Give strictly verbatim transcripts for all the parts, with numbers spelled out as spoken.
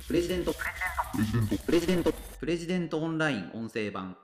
プレジデントプレジデントプレジデントオンライン音声版。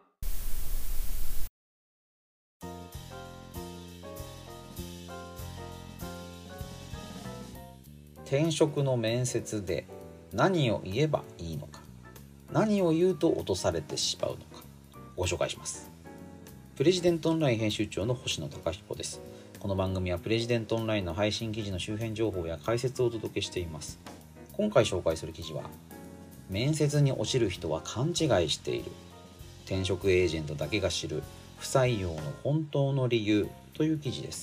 転職の面接で何を言えばいいのか、何を言うと落とされてしまうのか、ご紹介します。プレジデントオンライン編集長の星野貴彦です。この番組はプレジデントオンラインの配信記事の周辺情報や解説をお届けしています。今回紹介する記事は、面接に落ちる人は勘違いしている、転職エージェントだけが知る不採用の本当の理由という記事です。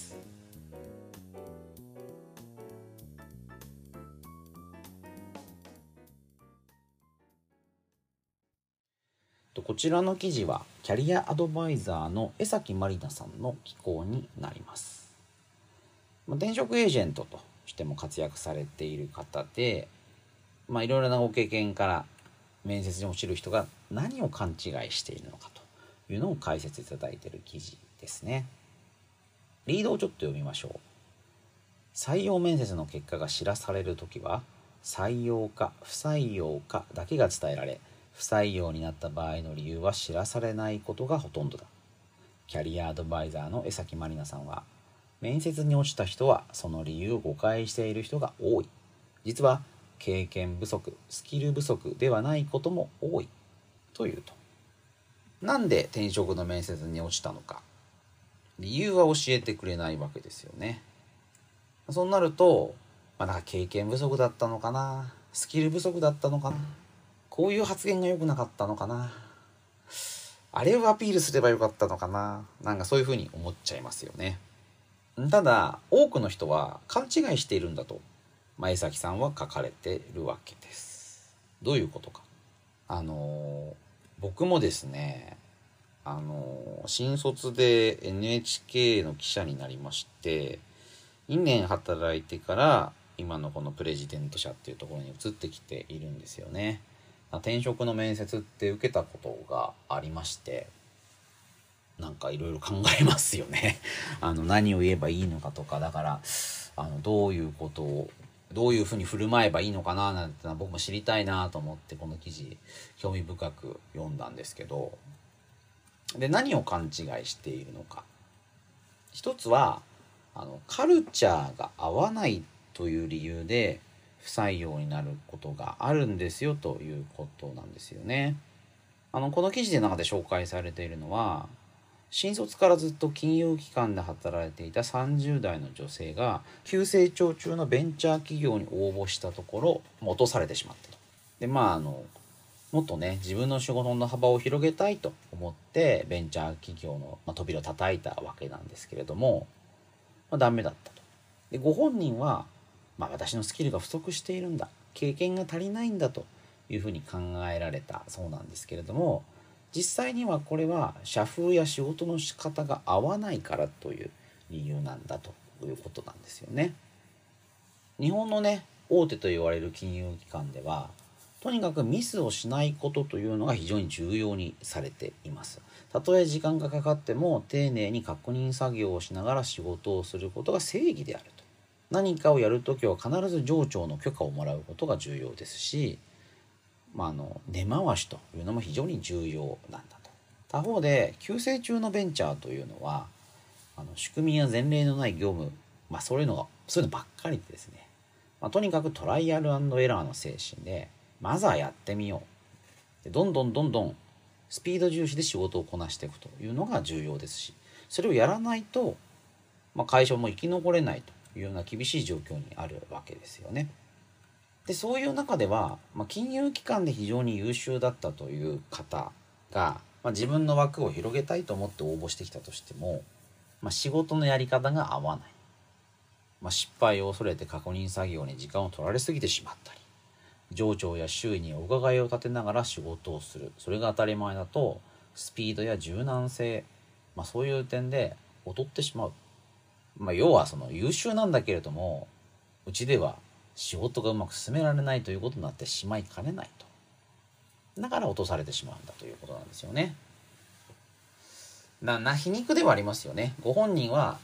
こちらの記事はキャリアアドバイザーの江崎まりなさんの寄稿になります。転職エージェントとしても活躍されている方で、まあ、いろいろなご経験から面接に落ちる人が何を勘違いしているのかというのを解説いただいている記事ですね。リードをちょっと読みましょう。採用面接の結果が知らされるときは、採用か不採用かだけが伝えられ、不採用になった場合の理由は知らされないことがほとんどだ。キャリアアドバイザーの江崎まりなさんは、面接に落ちた人はその理由を誤解している人が多い。実は経験不足、スキル不足ではないことも多いというと。なんで転職の面接に落ちたのか、理由は教えてくれないわけですよね。そうなると、まあ、なんか経験不足だったのかな、スキル不足だったのかな、こういう発言が良くなかったのかな、あれをアピールすればよかったのかな、なんかそういうふうに思っちゃいますよね。ただ多くの人は勘違いしているんだと、まあ、江崎さんは書かれているわけです。どういうことか。あの僕もですね、あの新卒で エヌエイチケー の記者になりまして、にねん働いてから今のこのプレジデント社っていうところに移ってきているんですよね。転職の面接って受けたことがありまして、なんかいろいろ考えますよねあの何を言えばいいのかとか、だからあのどういうことをどういうふうに振る舞えばいいのかななんてのは僕も知りたいなと思ってこの記事興味深く読んだんですけど、で何を勘違いしているのか。一つはあのカルチャーが合わないという理由で不採用になることがあるんですよということなんですよね。あのこの記事の中で紹介されているのは、新卒からずっと金融機関で働いていたさんじゅう代の女性が急成長中のベンチャー企業に応募したところ落とされてしまったと。でまああのもっとね自分の仕事の幅を広げたいと思ってベンチャー企業の、まあ、扉を叩いたわけなんですけれども、まあ、ダメだったと。でご本人は、まあ、私のスキルが不足しているんだ、経験が足りないんだというふうに考えられたそうなんですけれども、実際にはこれは社風や仕事の仕方が合わないからという理由なんだということなんですよね。日本のね大手と言われる金融機関では、とにかくミスをしないことというのが非常に重要にされています。たとえ時間がかかっても丁寧に確認作業をしながら仕事をすることが正義であると。何かをやるときは必ず上長の許可をもらうことが重要ですし、まあ、あの根回しというのも非常に重要なんだと。他方で急成中のベンチャーというのは、あの仕組みや前例のない業務、まあ、そういうのがそういうのばっかりでですね、まあ、とにかくトライアル&エラーの精神でまずはやってみよう、でどんどんどんどんスピード重視で仕事をこなしていくというのが重要ですし、それをやらないと、まあ、会社も生き残れないというような厳しい状況にあるわけですよね。でそういう中では、まあ、金融機関で非常に優秀だったという方が、まあ、自分の枠を広げたいと思って応募してきたとしても、まあ、仕事のやり方が合わない、まあ、失敗を恐れて確認作業に時間を取られすぎてしまったり、上長や周囲にお伺いを立てながら仕事をする、それが当たり前だとスピードや柔軟性、まあ、そういう点で劣ってしまう、まあ、要はその優秀なんだけれどもうちでは仕事がうまく進められないということになってしまいかねないと。だから落とされてしまうんだということなんですよね。な、な皮肉ではありますよね。ご本人は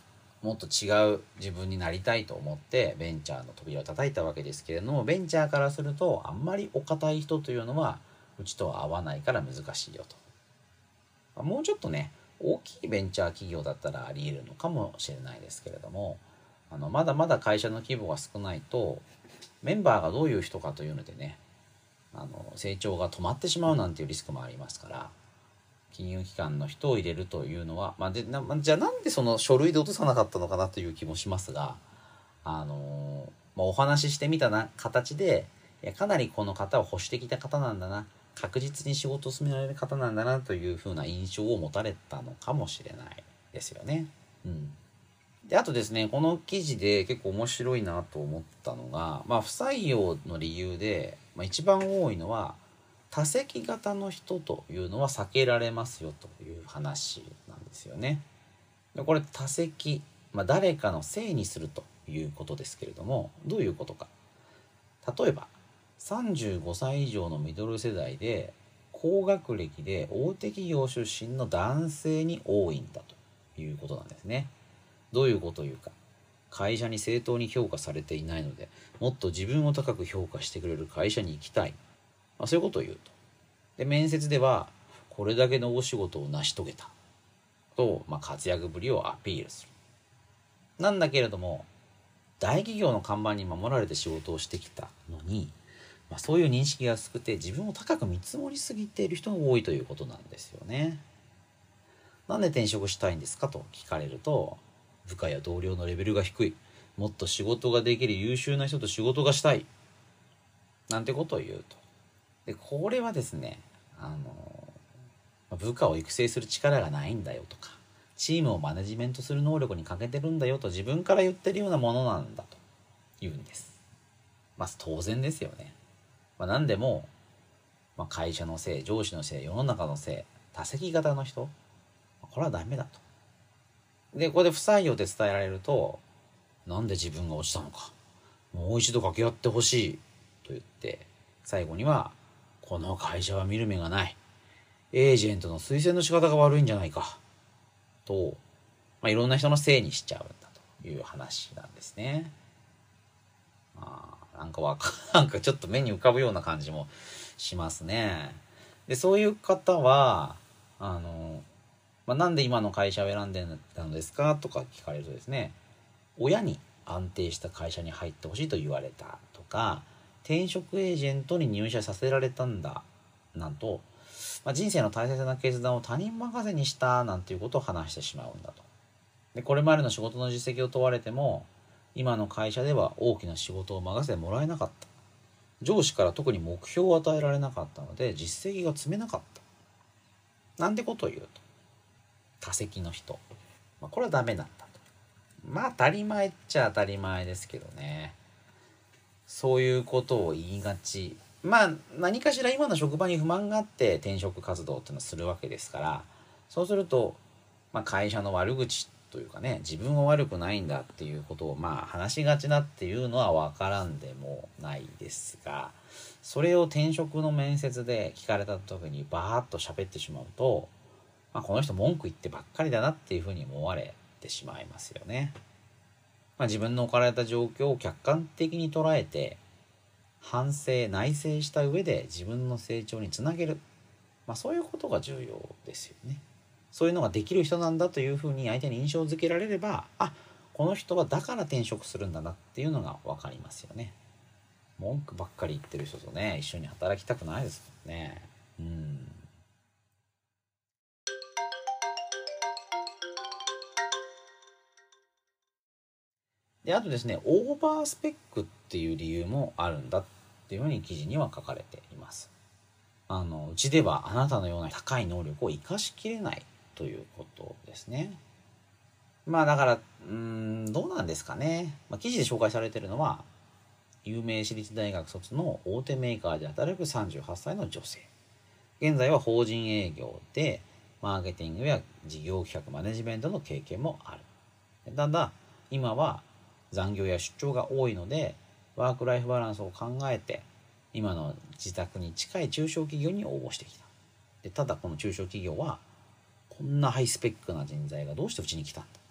もっと違う自分になりたいと思ってベンチャーの扉を叩いたわけですけれども、ベンチャーからするとあんまりお堅い人というのはうちとは合わないから難しいよと。もうちょっとね大きいベンチャー企業だったらあり得るのかもしれないですけれども、あのまだまだ会社の規模が少ないとメンバーがどういう人かというのでね、あの成長が止まってしまうなんていうリスクもありますから、金融機関の人を入れるというのは、まあ、でなじゃあなんでその書類で落とさなかったのかなという気もしますが、あのまあ、お話ししてみたな形でいやかなりこの方は保守的な方なんだな、確実に仕事を進められる方なんだなというふうな印象を持たれたのかもしれないですよね。うん、であとですね、この記事で結構面白いなと思ったのが、まあ、不採用の理由で、まあ、一番多いのは多席型の人というのは避けられますよという話なんですよね。でこれ多席、まあ、誰かのせいにするということですけれども、どういうことか。例えばさんじゅうごさい以上のミドル世代で高学歴で大手企業出身の男性に多いんだということなんですね。どういうことを言うか。会社に正当に評価されていないので、もっと自分を高く評価してくれる会社に行きたい、まあ、そういうことを言うと。で面接ではこれだけのお仕事を成し遂げたと、まあ、活躍ぶりをアピールする。なんだけれども大企業の看板に守られて仕事をしてきたのに、まあ、そういう認識が薄くて自分を高く見積もりすぎている人が多いということなんですよね。なんで転職したいんですかと聞かれると、部下や同僚のレベルが低い、もっと仕事ができる優秀な人と仕事がしたいなんてことを言うと。でこれはですね、あの部下を育成する力がないんだよとか、チームをマネジメントする能力に欠けてるんだよと自分から言ってるようなものなんだと言うんです。まあ当然ですよね。まあ、何でも、まあ、会社のせい、上司のせい、世の中のせい、多席型の人、これはダメだと。でここで不採用で伝えられると、なんで自分が落ちたのか、もう一度掛け合ってほしいと言って、最後にはこの会社は見る目がない、エージェントの推薦の仕方が悪いんじゃないかと、まあ、いろんな人のせいにしちゃうんだという話なんですね。まあ、なんかわかなんかちょっと目に浮かぶような感じもしますね。でそういう方はあの、まあ、なんで今の会社を選んでたのですかとか聞かれるとですね、親に安定した会社に入ってほしいと言われたとか、転職エージェントに入社させられたんだなんと、まあ、人生の大切な決断を他人任せにしたなんていうことを話してしまうんだと。でこれまでの仕事の実績を問われても、今の会社では大きな仕事を任せてもらえなかった、上司から特に目標を与えられなかったので実績が積めなかったなんてことを言うと、多席の人、まあ、これはダメなんだと。まあ当たり前っちゃ当たり前ですけどね、そういうことを言いがち。まあ何かしら今の職場に不満があって転職活動っていうのをするわけですから、そうすると、まあ、会社の悪口というかね、自分は悪くないんだっていうことをまあ話しがちだっていうのは分からんでもないですが、それを転職の面接で聞かれた時にバーッと喋ってしまうと、まあ、この人文句言ってばっかりだなっていうふうに思われてしまいますよね。まあ、自分の置かれた状況を客観的に捉えて反省内省した上で自分の成長につなげる、まあ、そういうことが重要ですよね。そういうのができる人なんだというふうに相手に印象づけられれば、あ、この人はだから転職するんだなっていうのが分かりますよね。文句ばっかり言ってる人とね一緒に働きたくないですもんね。うんであとですね、オーバースペックっていう理由もあるんだっていうふうに記事には書かれています。あのうちではあなたのような高い能力を生かしきれないということですね。まあだからうーんどうなんですかね、まあ、記事で紹介されているのは有名私立大学卒の大手メーカーで働くさんじゅうはっさいの女性、現在は法人営業でマーケティングや事業企画マネジメントの経験もある。ただ今は残業や出張が多いのでワークライフバランスを考えて今の自宅に近い中小企業に応募してきた。でただこの中小企業はこんなハイスペックな人材がどうしてうちに来たんだ、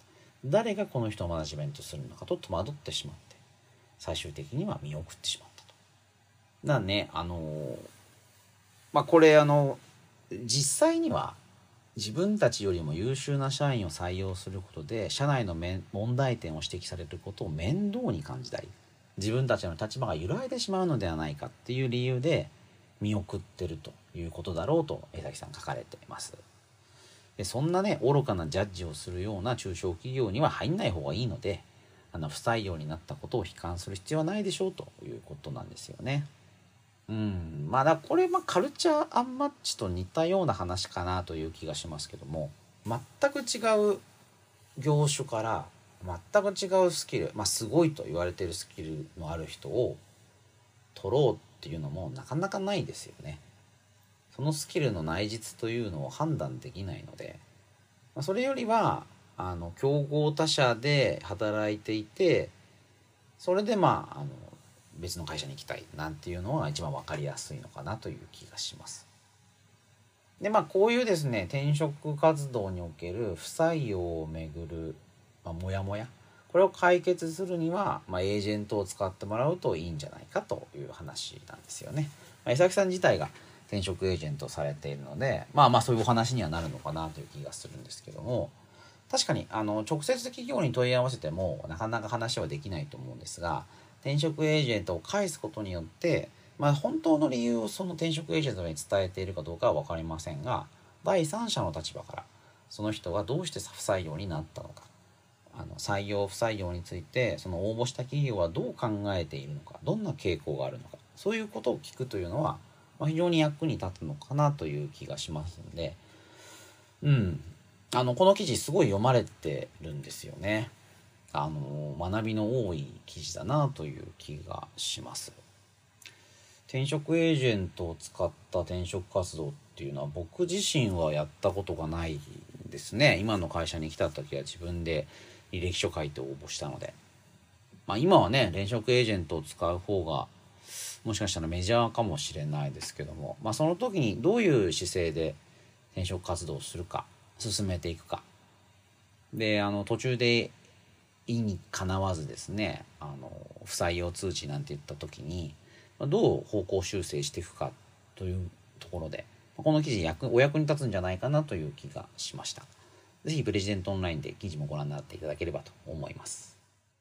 誰がこの人をマネジメントするのかと戸惑ってしまって、最終的には見送ってしまったと。だからね、あのまあこれあの実際には自分たちよりも優秀な社員を採用することで社内の問題点を指摘されることを面倒に感じたり、自分たちの立場が揺らいでしまうのではないかっていう理由で見送ってるということだろうと江崎さん書かれています。でそんなね愚かなジャッジをするような中小企業には入んない方がいいので、あの不採用になったことを悲観する必要はないでしょうということなんですよね。うんまあだこれまあカルチャーアンマッチと似たような話かなという気がしますけども、全く違う業種から全く違うスキル、まあすごいと言われているスキルのある人を取ろうっていうのもなかなかないですよね。そのスキルの内実というのを判断できないので、まあ、それよりはあの競合他社で働いていて、それでまああの別の会社に行きたいなんていうのは一番分かりやすいのかなという気がします。でまあこういうですね転職活動における不採用をめぐる、まあ、モヤモヤ、これを解決するには、まあ、エージェントを使ってもらうといいんじゃないかという話なんですよね。まあ、江崎さん自体が転職エージェントされているので、まあまあそういうお話にはなるのかなという気がするんですけども、確かにあの直接企業に問い合わせてもなかなか話はできないと思うんですが、転職エージェントを介すことによって、まあ、本当の理由をその転職エージェントに伝えているかどうかは分かりませんが、第三者の立場からその人がどうして不採用になったのか、あの採用不採用についてその応募した企業はどう考えているのか、どんな傾向があるのか、そういうことを聞くというのは、まあ、非常に役に立つのかなという気がしますので、うんあのこの記事すごい読まれてるんですよね。あの学びの多い記事だなという気がします。転職エージェントを使った転職活動っていうのは僕自身はやったことがないですね。今の会社に来た時は自分で履歴書書いて応募したので、まあ、今はね転職エージェントを使う方がもしかしたらメジャーかもしれないですけども、まあ、その時にどういう姿勢で転職活動をするか進めていくかで、あの途中で意にかなわずですね、あの不採用通知なんて言った時にどう方向修正していくかというところで、この記事役お役に立つんじゃないかなという気がしました。ぜひプレジデントオンラインで記事もご覧になっていただければと思います。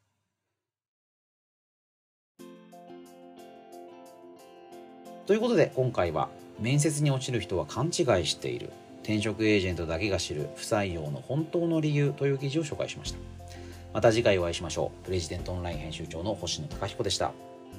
ということで今回は面接に落ちる人は勘違いしている、転職エージェントだけが知る不採用の本当の理由という記事を紹介しました。また次回お会いしましょう。プレジデントオンライン編集長の星野貴彦でした。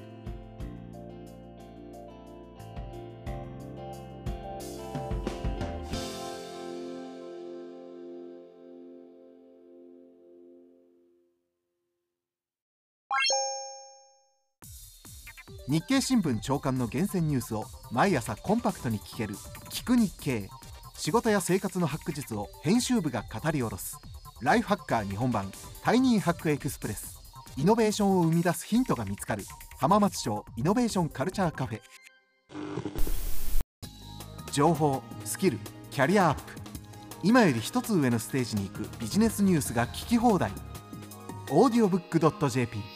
日経新聞朝刊の厳選ニュースを毎朝コンパクトに聞ける聞く日経。仕事や生活のハック術を編集部が語り下ろすライフハッカー日本版タイニーハックエクスプレス。イノベーションを生み出すヒントが見つかる浜松町イノベーションカルチャーカフェ。情報、スキル、キャリアアップ、今より一つ上のステージに行くビジネスニュースが聞き放題。オーディオブックドットジェーピー